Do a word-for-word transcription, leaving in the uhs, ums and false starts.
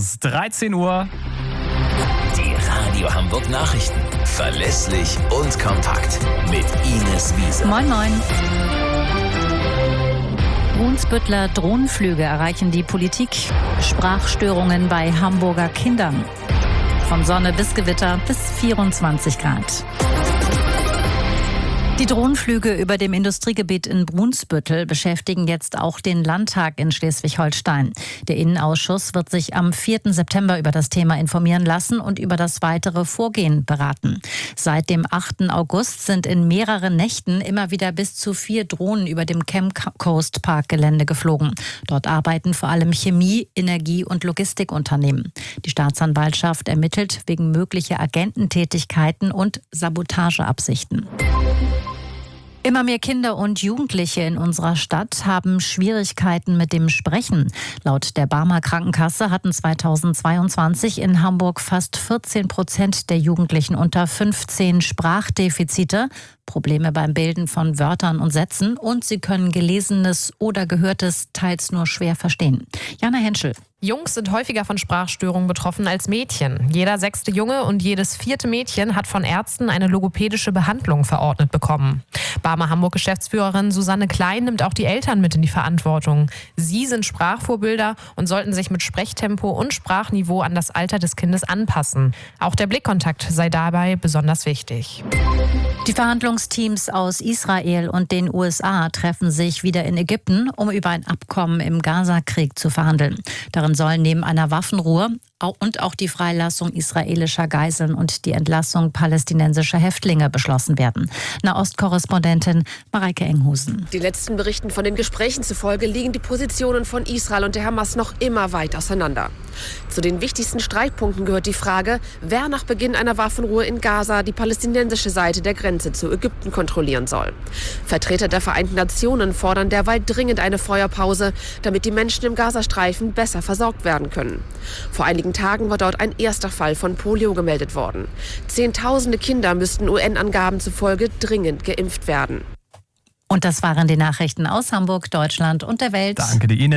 ist dreizehn Uhr. Die Radio Hamburg Nachrichten. Verlässlich und kompakt. Mit Ines Wiese. Moin, moin. Brunsbüttler Drohnenflüge erreichen die Politik. Sprachstörungen bei Hamburger Kindern. Von Sonne bis Gewitter bis vierundzwanzig Grad. Die Drohnenflüge über dem Industriegebiet in Brunsbüttel beschäftigen jetzt auch den Landtag in Schleswig-Holstein. Der Innenausschuss wird sich am vierten September über das Thema informieren lassen und über das weitere Vorgehen beraten. Seit dem achten August sind in mehreren Nächten immer wieder bis zu vier Drohnen über dem Chemcoast Park Gelände geflogen. Dort arbeiten vor allem Chemie-, Energie- und Logistikunternehmen. Die Staatsanwaltschaft ermittelt wegen möglicher Agententätigkeiten und Sabotageabsichten. Immer mehr Kinder und Jugendliche in unserer Stadt haben Schwierigkeiten mit dem Sprechen. Laut der Barmer Krankenkasse hatten zweitausendzweiundzwanzig in Hamburg fast vierzehn Prozent der Jugendlichen unter fünfzehn Sprachdefizite, Probleme beim Bilden von Wörtern und Sätzen und sie können Gelesenes oder Gehörtes teils nur schwer verstehen. Jana Henschel. Jungs sind häufiger von Sprachstörungen betroffen als Mädchen. Jeder sechste Junge und jedes vierte Mädchen hat von Ärzten eine logopädische Behandlung verordnet bekommen. Barmer Hamburg-Geschäftsführerin Susanne Klein nimmt auch die Eltern mit in die Verantwortung. Sie sind Sprachvorbilder und sollten sich mit Sprechtempo und Sprachniveau an das Alter des Kindes anpassen. Auch der Blickkontakt sei dabei besonders wichtig. Die Verhandlungsteams aus Israel und den U S A treffen sich wieder in Ägypten, um über ein Abkommen im Gaza-Krieg zu verhandeln. Darin sollen neben einer Waffenruhe und auch die Freilassung israelischer Geiseln und die Entlassung palästinensischer Häftlinge beschlossen werden. Nahostkorrespondentin Mareike Enghusen. Die letzten Berichten von den Gesprächen zufolge liegen die Positionen von Israel und der Hamas noch immer weit auseinander. Zu den wichtigsten Streitpunkten gehört die Frage, wer nach Beginn einer Waffenruhe in Gaza die palästinensische Seite der Grenze zu Ägypten kontrollieren soll. Vertreter der Vereinten Nationen fordern derweil dringend eine Feuerpause, damit die Menschen im Gazastreifen besser versorgt werden können. Vor einigen Tagen war dort ein erster Fall von Polio gemeldet worden. Zehntausende Kinder müssten U N-Angaben zufolge dringend geimpft werden. Und das waren die Nachrichten aus Hamburg, Deutschland und der Welt. Danke dir, Ines.